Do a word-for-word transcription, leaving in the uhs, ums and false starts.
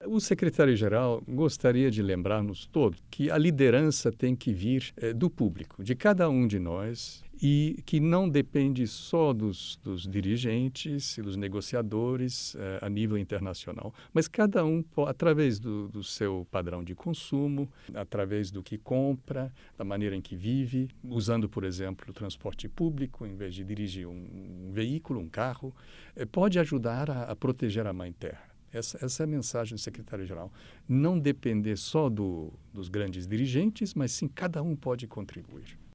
O secretário-geral gostaria de lembrar-nos todos que a liderança tem que vir eh, do público, de cada um de nós, e que não depende só dos, dos dirigentes e dos negociadores eh, a nível internacional, mas cada um, através do, do seu padrão de consumo, através do que compra, da maneira em que vive, usando, por exemplo, o transporte público, em vez de dirigir um, um veículo, um carro, eh, pode ajudar a, a proteger a Mãe Terra. Essa, essa é a mensagem do secretário-geral. Não depender só do, dos grandes dirigentes, mas sim cada um pode contribuir.